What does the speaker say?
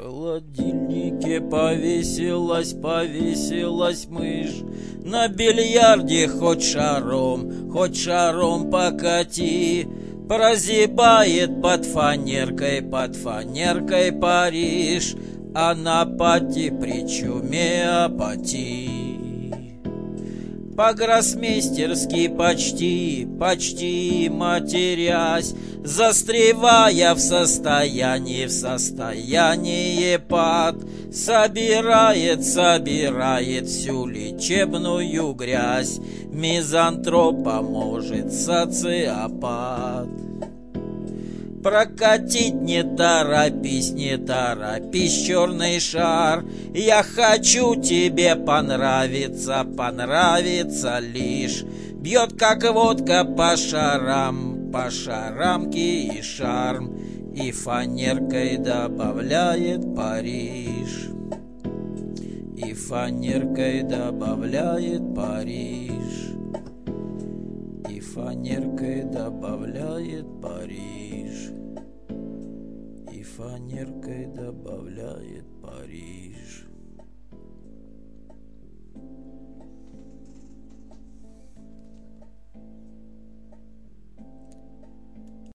холодильнике повесилась мышь. На бильярде хоть шаром покати. Прозябает под фанеркой Париж, а на пати при чуме апатии. По-гроссмейстерски почти матерясь, застревая в состоянии пад, собирает всю лечебную грязь, мизантропа может социопат. Прокатить не торопись, черный шар. Я хочу тебе понравиться лишь. Бьет как водка по шарам и шарм, и фанеркой добавляет Париж. И фанеркой добавляет Париж. И фанеркой добавляет Париж. И фанеркой добавляет Париж.